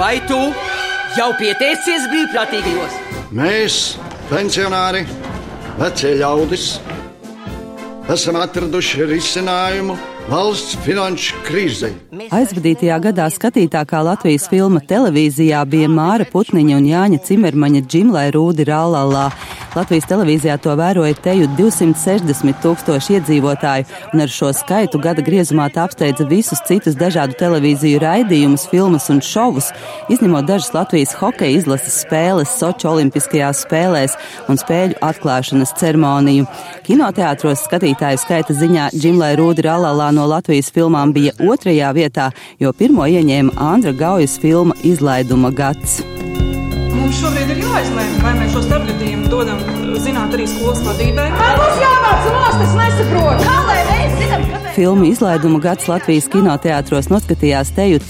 vai tu jau pieteicies brīvprātīgajos? Mēs, pensionāri, vecie ļaudis, esam atraduši risinājumu valsts finanšu krīzei. Aizvadītajā gadā skatītākā Latvijas filma televīzijā bija Māra Putniņa un Jāņa Cimermaņa Džimlai Rūdi Rallallā. Latvijas televīzijā to vēroja teju 260,000 iedzīvotāju, un ar šo skaitu gada griezumā tā apsteidza visus citus dažādu televīziju raidījumus, filmas un šovus, izņemot dažas Latvijas hokeja izlases spēles Soči olimpiskajās spēlēs un spēļu atklāšanas ceremoniju. Kinoteātros skatītāju skaita ziņā Džimlai Rūdi Rallallā no Latvijas filmām bija 2. vietā, jo pirmo ieņēma Andra Gaujas filma Izlaiduma gads. Mums šobrīd ir jāizlēma, vai mēs šo starpgadījumu dodam zināt arī skolas vadībai. Vai mums jāvāc nost, es nesaprotu. Kā lai mēs zinām, kāpēc? Filmu Izlaiduma gads Latvijas kinoteātros noskatījās teju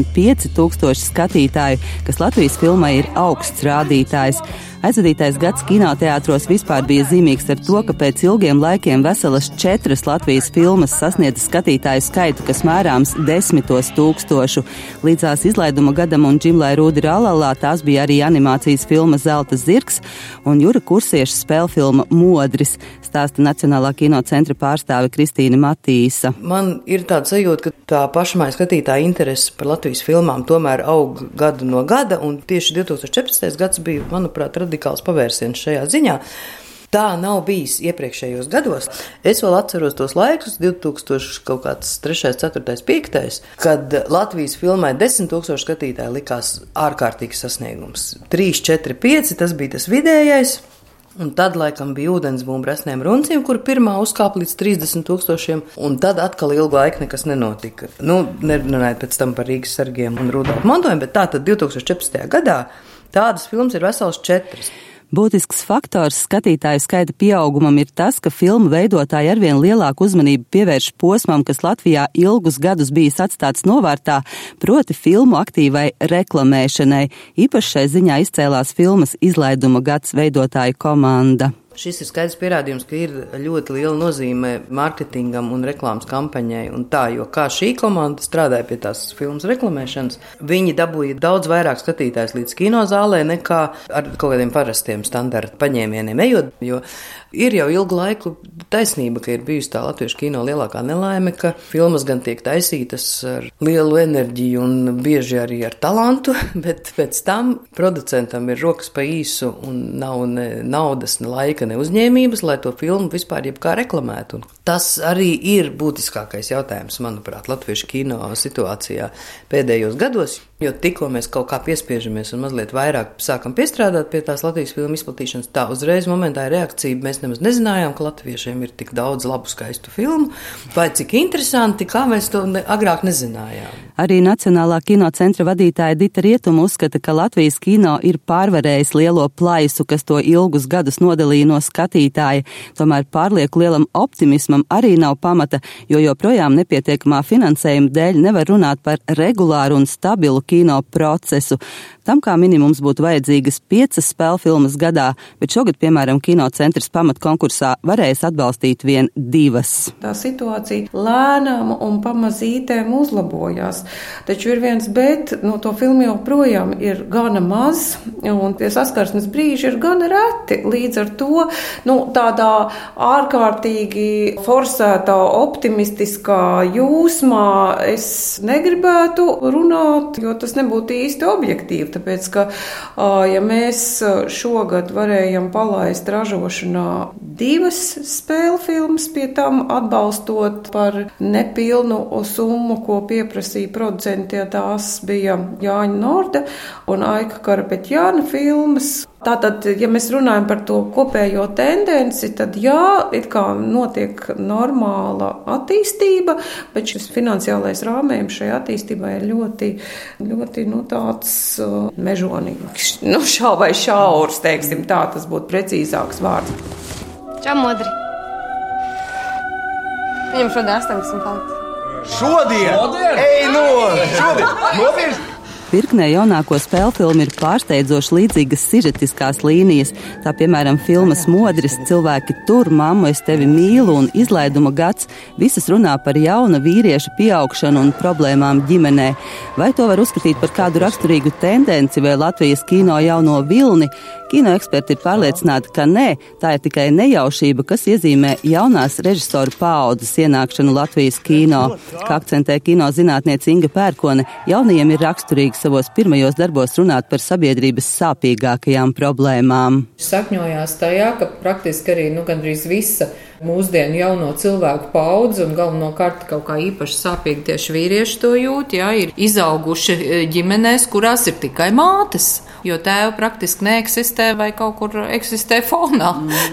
35,000 skatītāju, kas Latvijas filmai ir augsts rādītājs. Aizvadītais gads kinoteātros vispār bija zīmīgs ar to, ka pēc ilgiem laikiem veselas 4 Latvijas filmas sasniedza skatītāju skaitu, kas mērāms 10,000. Līdzās Izlaiduma gadam un Džimlai Rūdi Rallallā tās bija arī animācijas filma Zelta zirgs un Jura Kursieša spēlfilma Modris, stāsta Nacionālā kinocentra pārstāve Kristīna Matīsa. Man ir tāda sajūta, ka tā pašmāja skatītāja interese par Latvijas filmām tomēr aug gadu no gada, un tieši 2014. gads bija, manuprāt, radikāls pavērsiens šajā ziņā. Tā nav bijis iepriekšējos gados. Es vēl atceros tos laikus, 2003, 4, 5, kad Latvijas filmai 10,000 skatītāji likās ārkārtīgs sasniegums. 3, 4, 5, tas bija tas vidējais. Un tad, laikam, bija ūdensbumba Resnēm Runcīm, kur pirmā uzkāpa līdz 30,000, un tad atkal ilgu laiku nekas nenotika. Nerunājot pēc tam par Rīgas sargiem un Rudolfu mantojumu, bet tā tad 2014. gadā tādas filmas ir vesels 4. Būtisks faktors skatītāju skaita pieaugumam ir tas, ka filmu veidotāji arvien lielāku uzmanību pievērš posmam, kas Latvijā ilgus gadus bijis atstāts novārtā, proti filmu aktīvai reklamēšanai. Īpaši šai ziņā izcēlās filmas Izlaiduma gads veidotāju komanda. Šis ir skaidrs pierādījums, ka ir ļoti liela nozīme mārketingam un reklāmas kampaņai un tā, jo kā šī komanda strādāja pie tās filmas reklamēšanas, viņi dabūja daudz vairāk skatītājs līdz kinozālē nekā ar kaut kādiem parastiem standarta paņēmieniem ejot, jo ir jau ilgu laiku taisnība, ka ir bijusi tā latviešu kino lielākā nelaime, ka filmas gan tiek taisītas ar lielu enerģiju un bieži arī ar talantu, bet pēc tam producentam ir rokas pa īsu un nav ne naudas, ne laika, ne uzņēmības, lai to filmu vispār jebkā reklamētu. Un tas arī ir būtiskākais jautājums, manuprāt, latviešu kino situācijā pēdējos gados, jo tikko mēs kaut kā piespiežamies un mazliet vairāk sākam piestrādāt pie tās Latvijas filmu izplatīšanas, tā uzreiz momentā ir reakcija, mēs nemaz nezinājām, ka latviešiem ir tik daudz labu, skaistu filmu, vai cik interesanti, kā mēs to agrāk nezinājām. Arī Nacionālā kinocentra vadītāja Dita Rietuma uzskata, ka Latvijas kino ir pārvarējis lielo plaisu, kas to ilgus gadus nodalīja no skatītāja. Tomēr pārlieku lielam optimismam arī nav pamata, jo joprojām nepietiekamā finansējuma dēļ nevar runāt par regulāru un stabilu kino procesu. Tam kā minimums būtu vajadzīgas 5 spēlfilmas gadā, bet šogad, piemēram, kinocentrs pamatkonkursā varēs atbalstīt vien 2. Tā situācija lēnām un pamazītēm uzlabojās, taču ir viens bet, no to filmu joprojām ir gana maz, un tie saskarsmes brīži ir gana reti. Līdz ar to, tādā ārkārtīgi forsētā, optimistiskā jūsmā es negribētu runāt, jo tas nebūtu īsti objektīvi. Tāpēc, ka, ja mēs šogad varējam palaist ražošanā 2 spēlfilmas, pie tam atbalstot par nepilnu summu, ko pieprasīja producenti, tās bija Jāņa Norda un Aika Karapetjāna filmas. Tātad, ja mēs runājam par to kopējo tendenci, tad jā, it kā notiek normāla attīstība, bet šis finansiālais rāmējums šai attīstībai ir ļoti, ļoti, tāds mežonīgs. Šā vai šaurs, teiksim tā, tas būtu precīzāks vārds. Čau, Modri. Viņam šodien 18 punkti. Šodien? Ej, šodien! Nopietni! Virknē jaunāko spēļu filmu ir pārsteidzoši līdzīgas sižetiskās līnijas. Tā piemēram filmas Modris, Cilvēki tur, Mammu, es tevi mīlu un Izlaiduma gads. Visas runā par jauna vīrieša pieaugšanu un problēmām ģimenē. Vai to var uzskatīt par kādu raksturīgu tendenci vai Latvijas kino jauno vilni? Kino eksperti ir pārliecināti, ka nē, tā ir tikai nejaušība, kas iezīmē jaunās režisoru paaudzes ienākšanu Latvijas kino. Kā akcentē kino zinātniece Inga Pērkone, jaunajiem ir raksturīgi savos pirmajos darbos runāt par sabiedrības sāpīgākajām problēmām. Sakņojās tajā, ka praktiski arī gandrīz visa mūsdienu jauno cilvēku paudze un galvenokārt kaut kā īpaši sāpīgi tieši vīrieši to jūt, ir izauguši ģimenēs, kurās ir tikai mātes. Jo tēva praktiski neeksistē vai kaut kur eksistē fonā,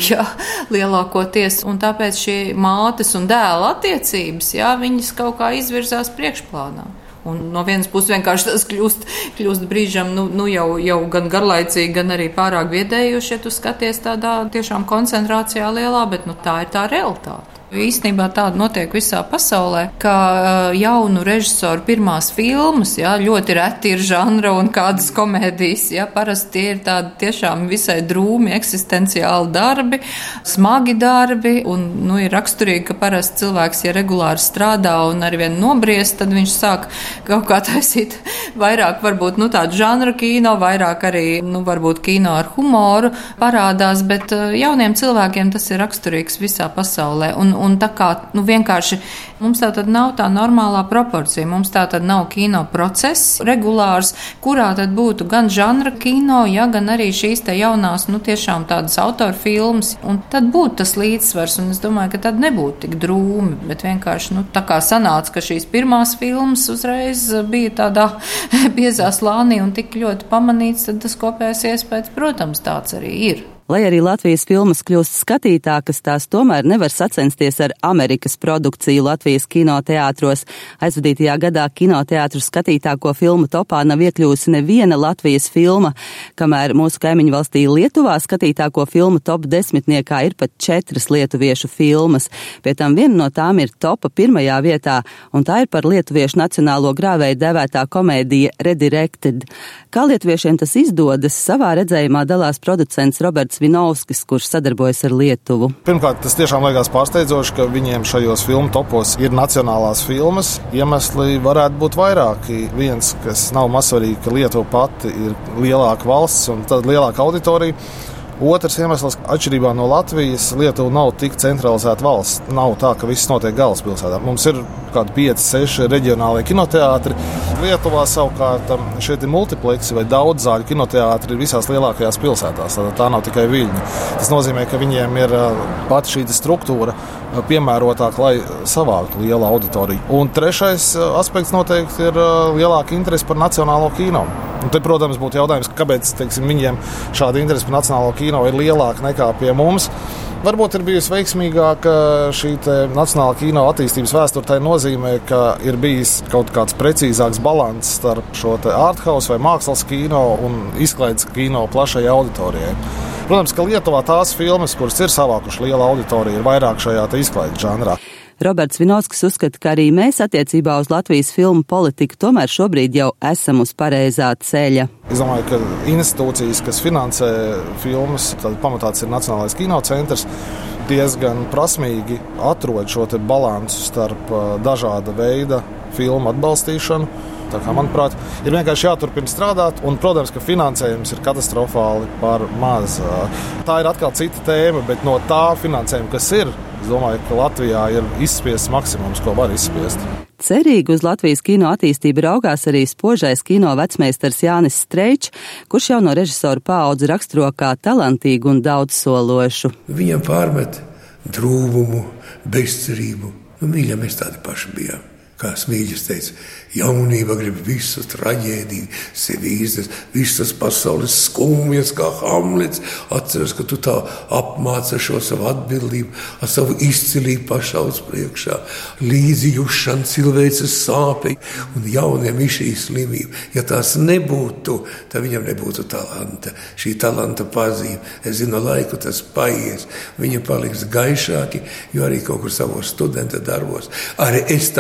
lielākoties. Un tāpēc šī mātes un dēla attiecības, viņas kaut kā izvirzās priekšplānā. Un no vienas puses vienkārši tas kļūst brīžam jau gan garlaicīgi, gan arī pārāk viedējuši, ja tu skaties tādā tiešām koncentrācijā lielā, bet tā ir tā realitāte. Īstenībā tāda notiek visā pasaulē, ka jaunu režisoru pirmās filmas, ļoti reti ir žanra un kādas komēdijas, parasti tie ir tādi tiešām visai drūmi, eksistenciāli darbi, smagi darbi, un ir raksturīgi, ka parasti cilvēks, ja regulāri strādā un arvien nobriest, tad viņš sāk kaut kā taisīt vairāk, varbūt, tādu žanra kino, vairāk arī, varbūt kino ar humoru parādās, bet jauniem cilvēkiem tas ir raksturīgs visā pasaulē. Un tā kā vienkārši mums tā tad nav tā normālā proporcija, mums tā tad nav kino process regulārs, kurā tad būtu gan žanra kino, gan arī šīs te jaunās, tiešām tādas autorfilmas, un tad būtu tas līdzsvars, un es domāju, ka tad nebūtu tik drūmi, bet vienkārši, tā kā sanāca, ka šīs pirmās filmas uzreiz bija tādā biezā slānī un tik ļoti pamanīts, tad tas kopējais iespējas, protams, tāds arī ir. Lai arī Latvijas filmas kļūst skatītākas, tās tomēr nevar sacensties ar Amerikas produkciju Latvijas kinoteātros. Aizvadītajā gadā kinoteātru skatītāko filmu topā nav iekļūsi neviena Latvijas filma, kamēr mūsu kaimiņu valstī Lietuvā skatītāko filmu top 10 ir pat 4 lietuviešu filmas. Pie tam viena no tām ir topa 1. vietā, un tā ir par lietuviešu nacionālo grāvēju dēvētā komēdija Redirected. Kā lietuviešiem tas izdodas, savā redzējumā dalās producents Roberts Vinovskis, kurš sadarbojas ar Lietuvu. Pirmkārt, tas tiešām liekas pārsteidzoši, ka viņiem šajos filmu topos ir nacionālās filmas. Iemesli varētu būt vairāki. Viens, kas nav mazsvarīgi, ka Lietuva pati ir lielāka valsts un tad lielāka auditorija. Otrs iemesls, atšķirībā no Latvijas, Lietuva nav tik centralizēta valsts. Nav tā, ka viss notiek galvaspilsētā. Mums ir kādi 5-6 reģionālie kinoteātri. Lietuvā savukārt šeit ir multipleksi vai daudzāļu kinoteātri ir visās lielākajās pilsētās. Tā nav tikai Viļņa. Tas nozīmē, ka viņiem ir pati šī struktūra piemērotāka, lai savāktu lielu auditoriju. Un trešais aspekts noteikti ir lielāka interese par nacionālo kino. Un te, protams, būtu jautājums, kāpēc viņiem šāda interese par nacionālo kino ir lielāka nekā pie mums. Varbūt ir bijusi veiksmīgāka šī nacionālā kino attīstības vēsture. Tā nozīmē, ka ir bijis kaut kāds precīzāks balanss starp šo arthouse vai mākslas kino un izklaides kino plašai auditorijai. Protams, ka Lietuvā tās filmas, kuras ir savākuši lielu auditoriju, ir vairāk šajā izklaides žanrā. Roberts Vinovskis uzskata, ka arī mēs attiecībā uz Latvijas filmu politiku tomēr šobrīd jau esam uz pareizā ceļa. Es domāju, ka institūcijas, kas finansē filmas, tad pamatāts ir Nacionālais kinocentrs, diezgan prasmīgi atrod šo balansu starp dažāda veida filmu atbalstīšanu. Tā kā, manuprāt, ir vienkārši jāturpina strādāt, un, protams, ka finansējums ir katastrofāli par maz. Tā ir atkal cita tēma, bet no tā finansējuma, kas ir, es domāju, ka Latvijā ir izspiests maksimums, ko var izspiest. Cerīgi uz Latvijas kino attīstību raugās arī spožais kino vecmeistars Jānis Streičs, kurš jau no režisoru paudzi raksturo kā talantīgu un daudzsološu. Viņam pārmet drūmumu, bezcerību. Mīļa, mēs tādi paši bijām. Kā Smīļas teica, jaunība grib visu traģēdiju, sevi izdes, visas pasaules skumjas, kā Hamlets. Atceras, ka tu tā apmāca šo savu atbildību, ar savu izcilību pašauc priekšā, līdzjūšana cilvēces sāpei un jauniem ir šī slimība. Ja tās nebūtu, tad viņam nebūtu talanta. Šī talanta pazīme, es zinu, laiku tas paies, viņa paliks gaišāki, jo arī kaut kur savos studenta darbos. Arī es tāpat kaut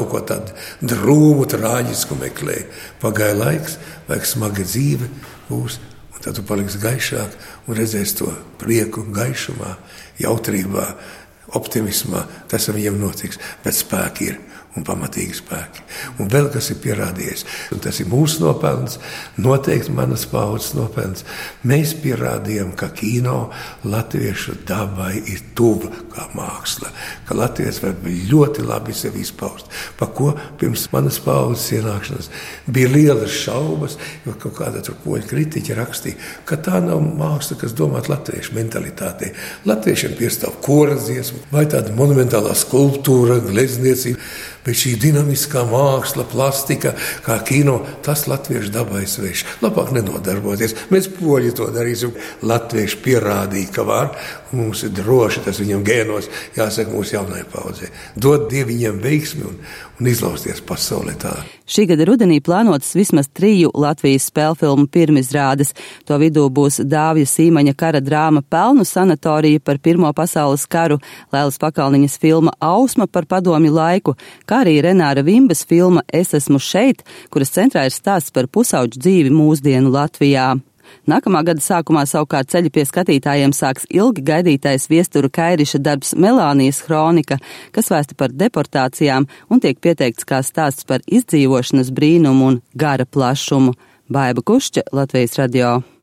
kaut ko tādu drūmu, trāģisku meklēji. Pagāja laiks, vajag smaga dzīve būs, un tad tu paliksi gaišāk un redzēsi to prieku gaišumā, jautrībā, optimismā. Tas ar viņiem notiks, bet spēki ir. Un pamatīgi spēki. Un vēl kas ir pierādījies, un tas ir mūsu nopelns, noteikti manas paudzes nopelns. Mēs pierādījām, ka kino latviešu dabai ir tuva kā māksla, ka latvieši var ļoti labi sevi izpaust. Pa ko pirms manas paudzes ienākšanas bija lielas šaubas, jo kaut kāda tur poļu kritiķa rakstīja, ka tā nav māksla, kas domāt latviešu mentalitātei. Latviešiem piestāv koras dziesma vai tāda monumentālā skulptūra, glezniecība. Bet šī dinamiskā māksla, plastika, kā kino, tas latviešu dabai svešs. Labāk nenodarboties. Mēs poļi to darīsim. Latvieši pierādīja, ka var, un mums ir droši, tas viņam gēnos, jāsaka mūsu jaunai paudzei. Dod Dievu viņiem veiksmi un izlausties pasaulē tā. Šī gada rudenī plānotas vismaz 3 Latvijas spēlfilmu pirmizrādes. To vidū būs Dāvja Sīmaņa kara drāma Pelnu sanatorija par Pirmo pasaules karu, Lēlas Pakalniņas filma Ausma par padomju laiku, kā arī Renāra Vimbas filma Es esmu šeit, kuras centrā ir stāsts par pusauģu dzīvi mūsdienu Latvijā. Nākamā gada sākumā savukārt ceļu pie skatītājiem sāks ilgi gaidītais Viestura Kairiša darbs Melānijas hronika, kas vēsta par deportācijām un tiek pieteikts kā stāsts par izdzīvošanas brīnumu un gara plašumu. Baiba Kušķa, Latvijas radio.